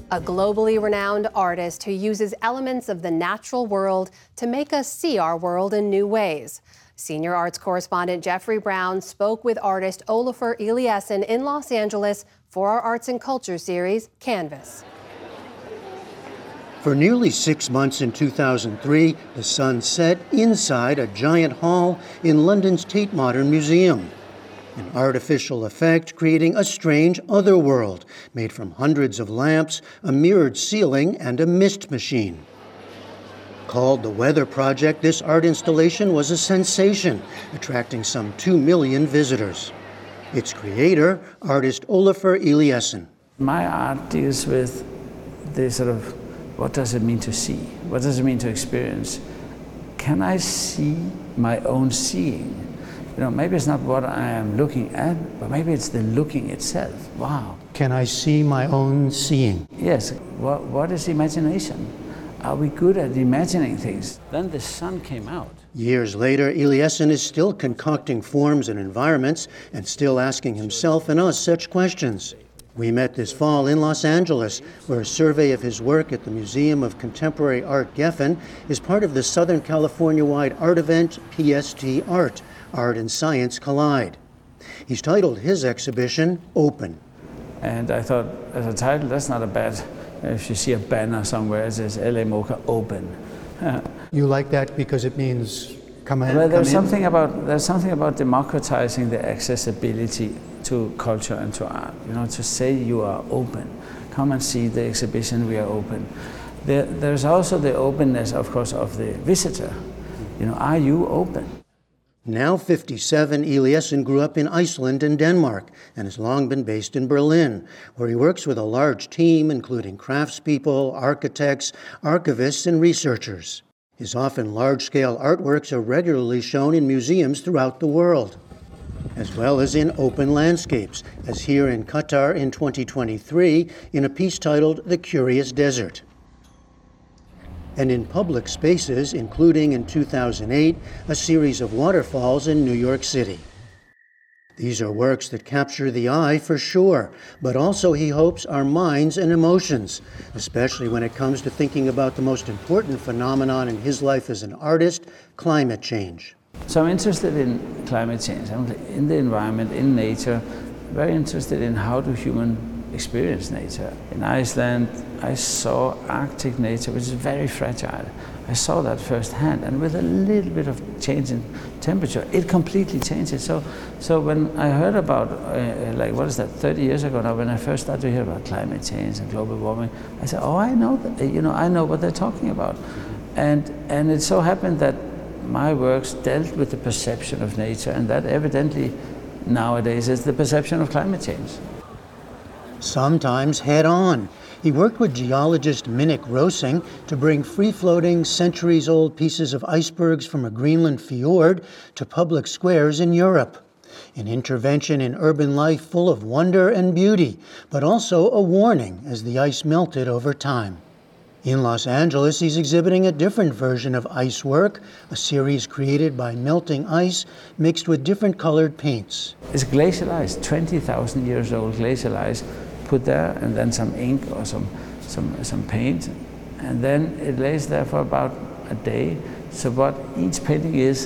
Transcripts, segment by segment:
a globally renowned artist who uses elements of the natural world to make us see our world in new ways. Senior arts correspondent Jeffrey Brown spoke with artist Olafur Eliasson in Los Angeles for our Arts and Culture series, Canvas. For nearly 6 months in 2003, the sun set inside a giant hall in London's Tate Modern Museum. An artificial effect creating a strange other world made from hundreds of lamps, a mirrored ceiling, and a mist machine. Called the Weather Project, this art installation was a sensation, attracting some 2 million visitors. Its creator, artist Olafur Eliasson. My art deals with the sort of, what does it mean to see? What does it mean to experience? Can I see my own seeing? You know, maybe it's not what I am looking at, but maybe it's the looking itself. Wow. Can I see my own seeing? Yes. What is imagination? Are we good at imagining things? Then the sun came out. Years later, Eliasson is still concocting forms and environments and still asking himself and us such questions. We met this fall in Los Angeles, where a survey of his work at the Museum of Contemporary Art Geffen is part of the Southern California-wide art event PST Art, Art and Science Collide. He's titled his exhibition, Open. And I thought, as a title, that's not a bad, if you see a banner somewhere, it says LA MoCA Open. You like that because it means come in? Well, there's something about democratizing the accessibility to culture and to art. You know, to say you are open. Come and see the exhibition, we are open. There's also the openness, of course, of the visitor. You know, are you open? Now 57, Eliasson grew up in Iceland and Denmark and has long been based in Berlin, where he works with a large team including craftspeople, architects, archivists, and researchers. His often large-scale artworks are regularly shown in museums throughout the world, as well as in open landscapes, as here in Qatar in 2023 in a piece titled The Curious Desert. And in public spaces, including in 2008, a series of waterfalls in New York City. These are works that capture the eye for sure, but also, he hopes, our minds and emotions, especially when it comes to thinking about the most important phenomenon in his life as an artist, climate change. So I'm interested in climate change, in the environment, in nature, very interested in how do humans experience nature. In Iceland, I saw Arctic nature, which is very fragile. I saw that firsthand, and with a little bit of change in temperature, it completely changes. So when I heard about, 30 years ago now, when I first started to hear about climate change and global warming, I said, oh, I know that, I know what they're talking about. And it so happened that my works dealt with the perception of nature, and that evidently nowadays is the perception of climate change. Sometimes head on. He worked with geologist Minnick Rosing to bring free-floating, centuries-old pieces of icebergs from a Greenland fjord to public squares in Europe. An intervention in urban life full of wonder and beauty, but also a warning as the ice melted over time. In Los Angeles, he's exhibiting a different version of ice work, a series created by melting ice mixed with different colored paints. It's glacial ice, 20,000 years old glacial ice, put there, and then some ink or some paint, and then it lays there for about a day. So what each painting is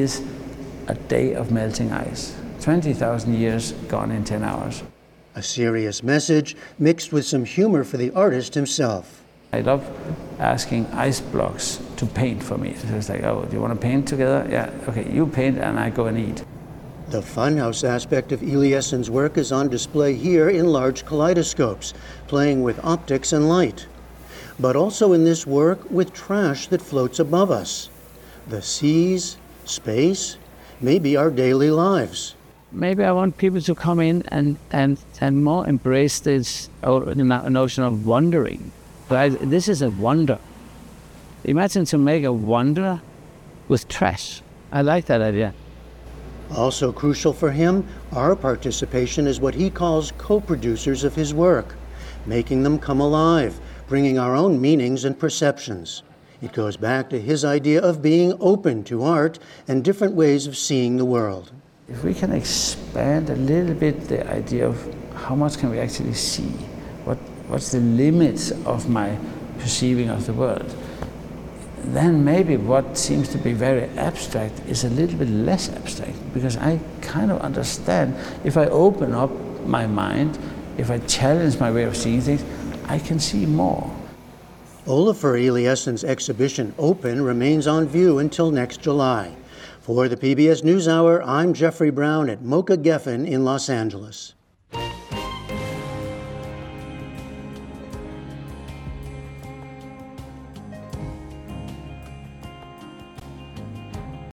a day of melting ice. 20,000 years gone in 10 hours. A serious message mixed with some humor for the artist himself. I love asking ice blocks to paint for me. So it's like, oh, do you want to paint together? Yeah, okay, you paint and I go and eat. The funhouse aspect of Eliasson's work is on display here in large kaleidoscopes, playing with optics and light. But also in this work with trash that floats above us. The seas, space, maybe our daily lives. Maybe I want people to come in and more embrace this notion of wondering. Right? This is a wonder. Imagine to make a wonder with trash. I like that idea. Also crucial for him, our participation as what he calls co-producers of his work, making them come alive, bringing our own meanings and perceptions. It goes back to his idea of being open to art and different ways of seeing the world. If we can expand a little bit the idea of how much can we actually see, what's the limits of my perceiving of the world, then maybe what seems to be very abstract is a little bit less abstract, because I kind of understand, if I open up my mind, if I challenge my way of seeing things, I can see more. Olafur Eliassen's exhibition Open remains on view until next July. For the PBS NewsHour, I'm Jeffrey Brown at MoCA Geffen in Los Angeles.